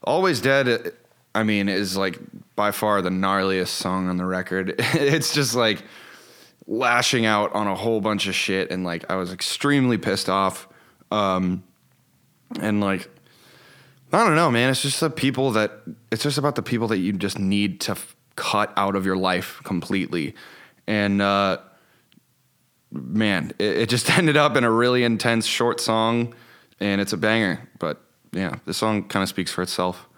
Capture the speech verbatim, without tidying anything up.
Always Dead, I mean, is like by far the gnarliest song on the record. It's just like lashing out on a whole bunch of shit, and like I was extremely pissed off. Um, and like, I don't know, man. It's just the people that, it's just about the people that you just need to f- cut out of your life completely. And, uh, man, it, it just ended up in a really intense short song, and it's a banger. But yeah, the song kind of speaks for itself.